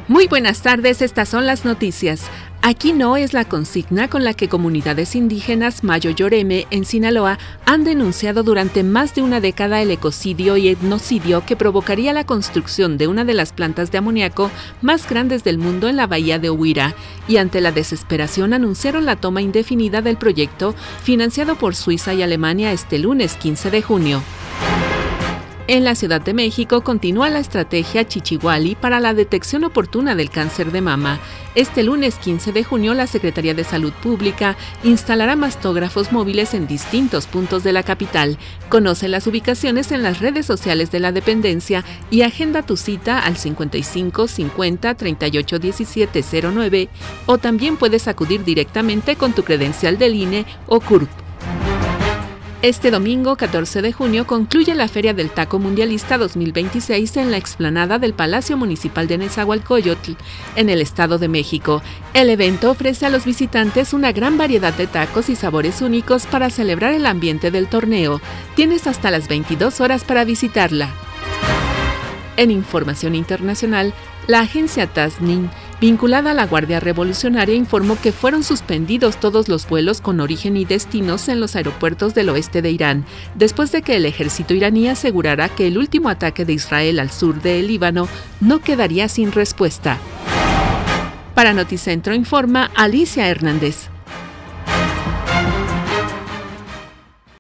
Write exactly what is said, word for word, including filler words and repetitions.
Muy buenas tardes, estas son las noticias. Aquí no es la consigna con la que comunidades indígenas Mayo-Yoreme en Sinaloa han denunciado durante más de una década el ecocidio y etnocidio que provocaría la construcción de una de las plantas de amoníaco más grandes del mundo en la bahía de Huira, y ante la desesperación anunciaron la toma indefinida del proyecto financiado por Suiza y Alemania este lunes quince de junio. En la Ciudad de México continúa la estrategia Chichihuali para la detección oportuna del cáncer de mama. Este lunes quince de junio, la Secretaría de Salud Pública instalará mastógrafos móviles en distintos puntos de la capital. Conoce las ubicaciones en las redes sociales de la dependencia y agenda tu cita al cincuenta y cinco cincuenta treinta y ocho diecisiete cero nueve, o también puedes acudir directamente con tu credencial del I N E o C U R P. Este domingo, catorce de junio, concluye la Feria del Taco Mundialista dos mil veintiséis en la explanada del Palacio Municipal de Nezahualcóyotl, en el Estado de México. El evento ofrece a los visitantes una gran variedad de tacos y sabores únicos para celebrar el ambiente del torneo. Tienes hasta las veintidós horas para visitarla. En información internacional, la agencia Tasnim, vinculada a la Guardia Revolucionaria, informó que fueron suspendidos todos los vuelos con origen y destinos en los aeropuertos del oeste de Irán, después de que el ejército iraní asegurara que el último ataque de Israel al sur del Líbano no quedaría sin respuesta. Para Noticentro informa Alicia Hernández.